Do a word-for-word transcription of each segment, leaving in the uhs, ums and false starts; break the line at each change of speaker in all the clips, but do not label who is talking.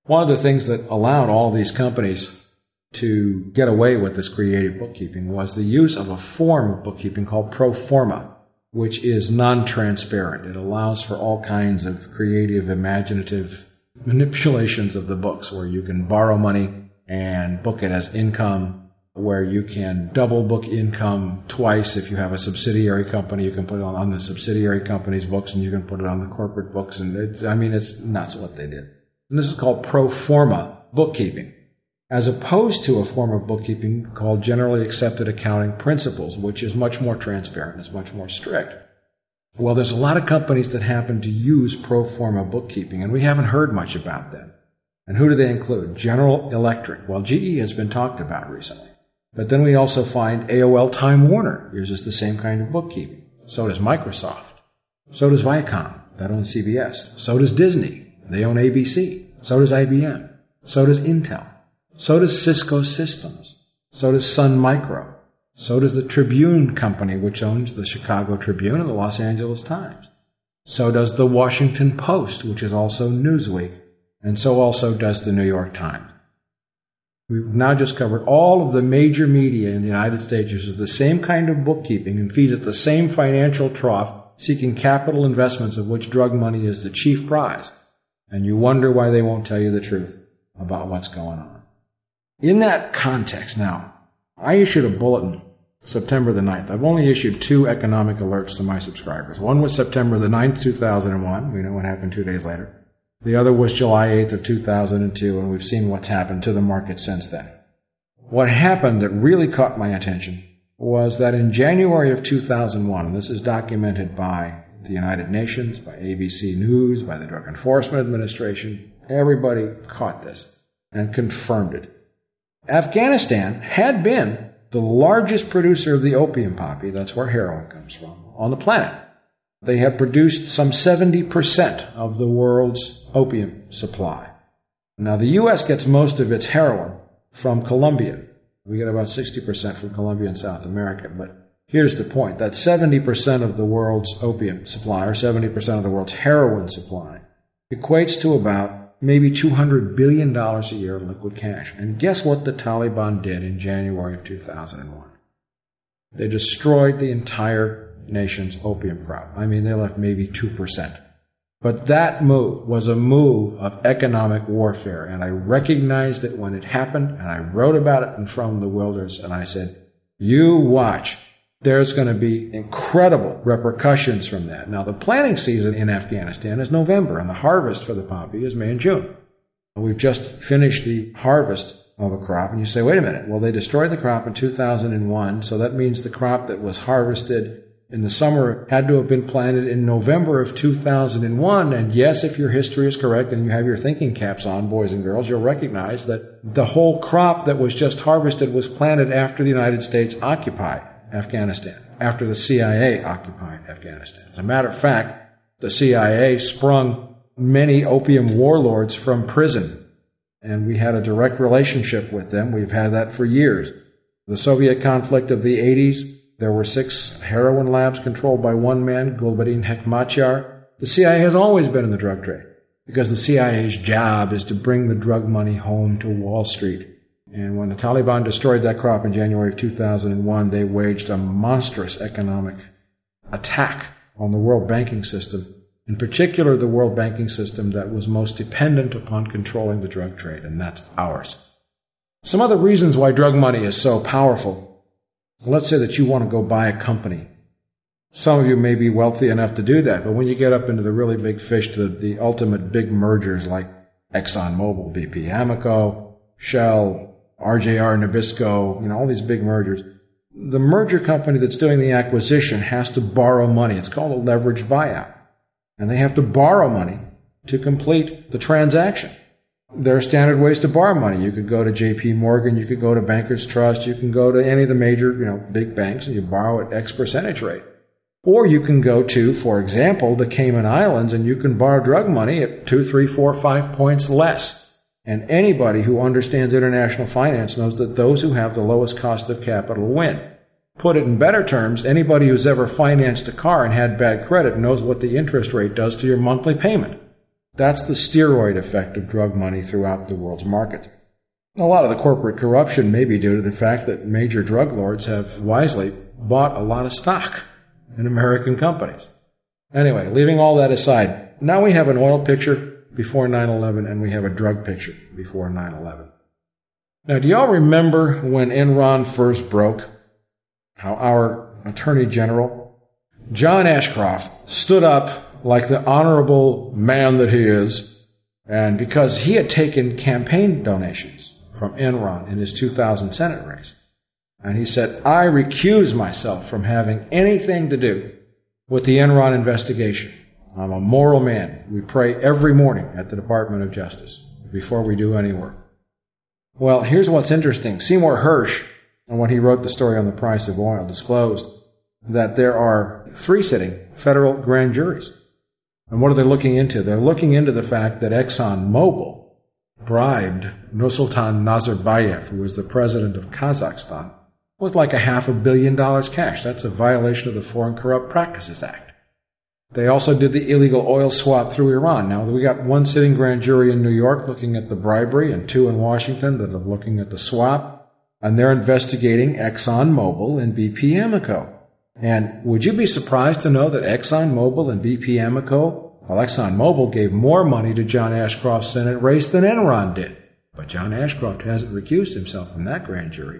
One of the things that allowed all these companies to get away with this creative bookkeeping was the use of a form of bookkeeping called pro forma, which is non-transparent. It allows for all kinds of creative, imaginative manipulations of the books, where you can borrow money and book it as income, where you can double book income twice. If you have a subsidiary company, you can put it on, on the subsidiary company's books, and you can put it on the corporate books. And it's, I mean, it's nuts what they did. And this is called pro forma bookkeeping, as opposed to a form of bookkeeping called generally accepted accounting principles, which is much more transparent, it's much more strict. Well, there's a lot of companies that happen to use pro forma bookkeeping, and we haven't heard much about them. And who do they include? General Electric. Well, G E has been talked about recently. But then we also find A O L Time Warner uses the same kind of bookkeeping. So does Microsoft. So does Viacom. That owns C B S. So does Disney. They own A B C. So does I B M. So does Intel. So does Cisco Systems. So does Sun Micro. So does the Tribune Company, which owns the Chicago Tribune and the Los Angeles Times. So does the Washington Post, which is also Newsweek. And so also does the New York Times. We've now just covered all of the major media in the United States uses the same kind of bookkeeping and feeds at the same financial trough, seeking capital investments of which drug money is the chief prize. And you wonder why they won't tell you the truth about what's going on. In that context now, I issued a bulletin September the ninth. I've only issued two economic alerts to my subscribers. One was September the ninth, two thousand one. We know what happened two days later. The other was July eighth of two thousand two, and we've seen what's happened to the market since then. What happened that really caught my attention was that in January of two thousand one, and this is documented by the United Nations, by A B C News, by the Drug Enforcement Administration, everybody caught this and confirmed it. Afghanistan had been the largest producer of the opium poppy, that's where heroin comes from, on the planet. They have produced some seventy percent of the world's opium supply. Now, the U S gets most of its heroin from Colombia. We get about sixty percent from Colombia and South America. But here's the point, that seventy percent of the world's opium supply, or seventy percent of the world's heroin supply, equates to about maybe two hundred billion dollars a year in liquid cash. And guess what the Taliban did in January of two thousand one? They destroyed the entire nation's opium crop. I mean, they left maybe two percent. But that move was a move of economic warfare, and I recognized it when it happened, and I wrote about it in From the Wilderness, and I said, you watch. There's going to be incredible repercussions from that. Now, the planting season in Afghanistan is November, and the harvest for the poppy is May and June. We've just finished the harvest of a crop, and you say, wait a minute, well, they destroyed the crop in two thousand one, so that means the crop that was harvested in the summer had to have been planted in November of two thousand one, and yes, if your history is correct and you have your thinking caps on, boys and girls, you'll recognize that the whole crop that was just harvested was planted after the United States occupied Afghanistan, after the C I A occupied Afghanistan. As a matter of fact, the C I A sprung many opium warlords from prison, and we had a direct relationship with them. We've had that for years. The Soviet conflict of the eighties, there were six heroin labs controlled by one man, Gulbuddin Hekmatyar. The C I A has always been in the drug trade because the C I A's job is to bring the drug money home to Wall Street. And when the Taliban destroyed that crop in January of two thousand one, they waged a monstrous economic attack on the world banking system, in particular the world banking system that was most dependent upon controlling the drug trade, and that's ours. Some other reasons why drug money is so powerful. Let's say that you want to go buy a company. Some of you may be wealthy enough to do that, but when you get up into the really big fish, the, the ultimate big mergers like ExxonMobil, B P Amoco, Shell, R J R Nabisco, you know, all these big mergers, the merger company that's doing the acquisition has to borrow money. It's called a leveraged buyout. And they have to borrow money to complete the transaction. There are standard ways to borrow money. You could go to J P Morgan, you could go to Bankers Trust, you can go to any of the major, you know, big banks and you borrow at X percentage rate. Or you can go to, for example, the Cayman Islands and you can borrow drug money at two, three, four, five points less. And anybody who understands international finance knows that those who have the lowest cost of capital win. Put it in better terms, anybody who's ever financed a car and had bad credit knows what the interest rate does to your monthly payment. That's the steroid effect of drug money throughout the world's markets. A lot of the corporate corruption may be due to the fact that major drug lords have wisely bought a lot of stock in American companies. Anyway, leaving all that aside, now we have an oil picture before nine eleven and we have a drug picture before nine eleven. Now, do y'all remember when Enron first broke, how our Attorney General, John Ashcroft, stood up like the honorable man that he is, and because he had taken campaign donations from Enron in his two thousand Senate race, and he said, I recuse myself from having anything to do with the Enron investigation. I'm a moral man. We pray every morning at the Department of Justice before we do any work. Well, here's what's interesting. Seymour Hersh, when he wrote the story on the price of oil, disclosed that there are three sitting federal grand juries. And what are they looking into? They're looking into the fact that ExxonMobil bribed Nursultan Nazarbayev, who was the president of Kazakhstan, with like a half a billion dollars cash. That's a violation of the Foreign Corrupt Practices Act. They also did the illegal oil swap through Iran. Now, we got one sitting grand jury in New York looking at the bribery and two in Washington that are looking at the swap, and they're investigating ExxonMobil and B P Amoco. And would you be surprised to know that ExxonMobil and B P Amoco, well, ExxonMobil gave more money to John Ashcroft's Senate race than Enron did. But John Ashcroft hasn't recused himself from that grand jury.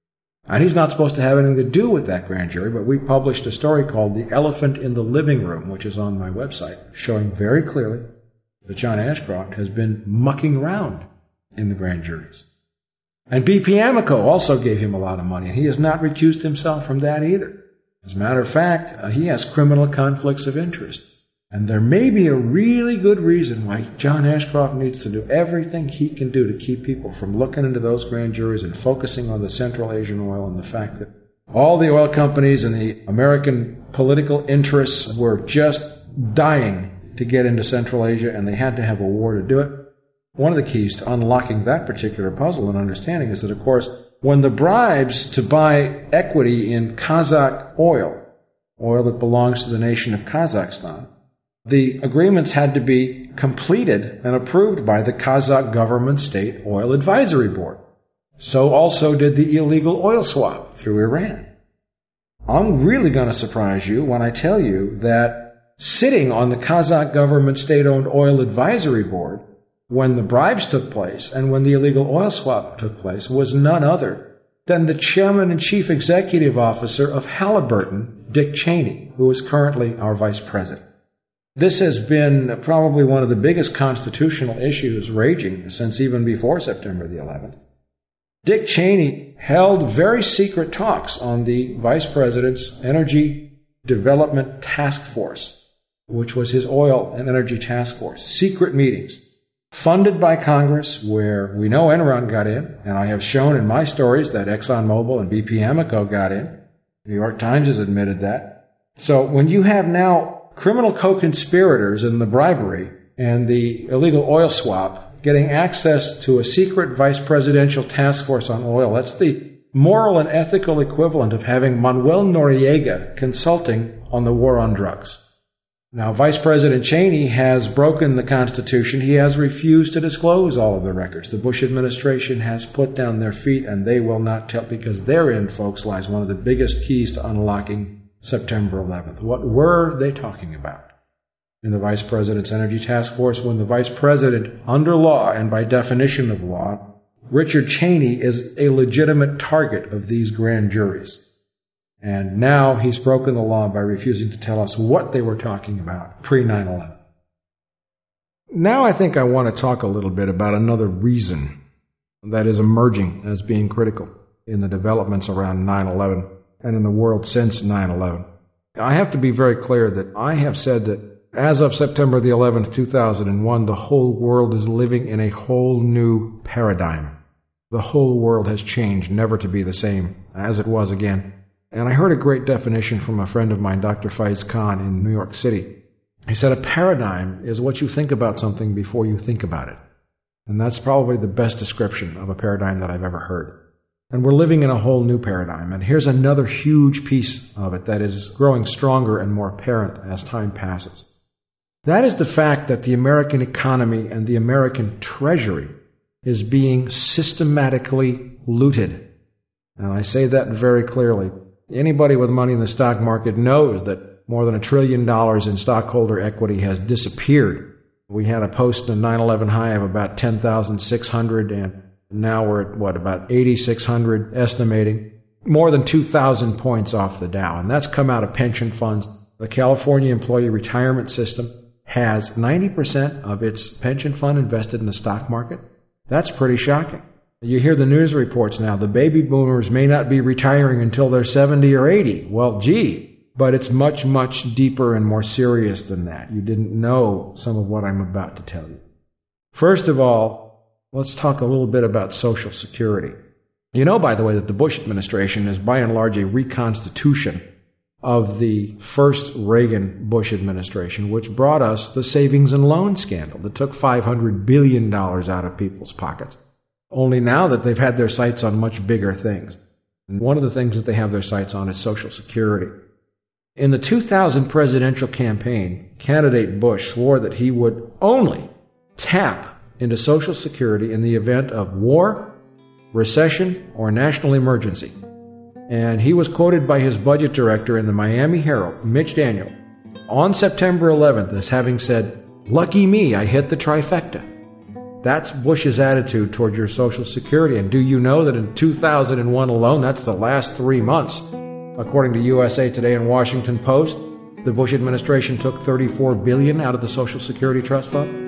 And he's not supposed to have anything to do with that grand jury, but we published a story called The Elephant in the Living Room, which is on my website, showing very clearly that John Ashcroft has been mucking around in the grand juries. And B P Amoco also gave him a lot of money, and he has not recused himself from that either. As a matter of fact, uh, he has criminal conflicts of interest. And there may be a really good reason why John Ashcroft needs to do everything he can do to keep people from looking into those grand juries and focusing on the Central Asian oil and the fact that all the oil companies and the American political interests were just dying to get into Central Asia, and they had to have a war to do it. One of the keys to unlocking that particular puzzle and understanding is that, of course, when the bribes to buy equity in Kazakh oil, oil that belongs to the nation of Kazakhstan, the agreements had to be completed and approved by the Kazakh government State Oil Advisory Board. So also did the illegal oil swap through Iran. I'm really going to surprise you when I tell you that sitting on the Kazakh government state-owned oil advisory board when the bribes took place and when the illegal oil swap took place was none other than the chairman and chief executive officer of Halliburton, Dick Cheney, who is currently our vice president. This has been probably one of the biggest constitutional issues raging since even before September the eleventh. Dick Cheney held very secret talks on the vice president's Energy Development Task Force, which was his oil and energy task force. Secret meetings funded by Congress where we know Enron got in, and I have shown in my stories that ExxonMobil and B P Amoco got in. The New York Times has admitted that. So when you have now criminal co-conspirators in the bribery and the illegal oil swap getting access to a secret vice presidential task force on oil, that's the moral and ethical equivalent of having Manuel Noriega consulting on the war on drugs. Now, Vice President Cheney has broken the Constitution. He has refused to disclose all of the records. The Bush administration has put down their feet, and they will not tell, because therein, folks, lies one of the biggest keys to unlocking September eleventh. What were they talking about in the Vice President's Energy Task Force when the Vice President, under law and by definition of law, Richard Cheney, is a legitimate target of these grand juries? And now he's broken the law by refusing to tell us what they were talking about pre nine eleven. Now I think I want to talk a little bit about another reason that is emerging as being critical in the developments around nine eleven and in the world since nine eleven. I have to be very clear that I have said that as of September the eleventh, two thousand one, the whole world is living in a whole new paradigm. The whole world has changed, never to be the same as it was again. And I heard a great definition from a friend of mine, Doctor Faiz Khan, in New York City. He said, a paradigm is what you think about something before you think about it. And that's probably the best description of a paradigm that I've ever heard. And we're living in a whole new paradigm. And here's another huge piece of it that is growing stronger and more apparent as time passes. That is the fact that the American economy and the American Treasury is being systematically looted. And I say that very clearly. Anybody with money in the stock market knows that more than a trillion dollars in stockholder equity has disappeared. We had a post a nine eleven high of about ten thousand six hundred, and now we're at, what, about eight thousand six hundred, estimating. More than two thousand points off the Dow, and that's come out of pension funds. The California Employee Retirement System has ninety percent of its pension fund invested in the stock market. That's pretty shocking. You hear the news reports now, the baby boomers may not be retiring until they're seventy or eighty. Well, gee. But it's much, much deeper and more serious than that. You didn't know some of what I'm about to tell you. First of all, let's talk a little bit about Social Security. You know, by the way, that the Bush administration is by and large a reconstitution of the first Reagan-Bush administration, which brought us the savings and loan scandal that took five hundred billion dollars out of people's pockets. Only now that they've had their sights on much bigger things. And one of the things that they have their sights on is Social Security. In the two thousand presidential campaign, candidate Bush swore that he would only tap into Social Security in the event of war, recession, or national emergency. And he was quoted by his budget director in the Miami Herald, Mitch Daniel, on September eleventh as having said, "Lucky me, I hit the trifecta." That's Bush's attitude toward your Social Security. And do you know that in two thousand one alone, that's the last three months, according to U S A Today and Washington Post, the Bush administration took thirty-four billion dollars out of the Social Security Trust Fund?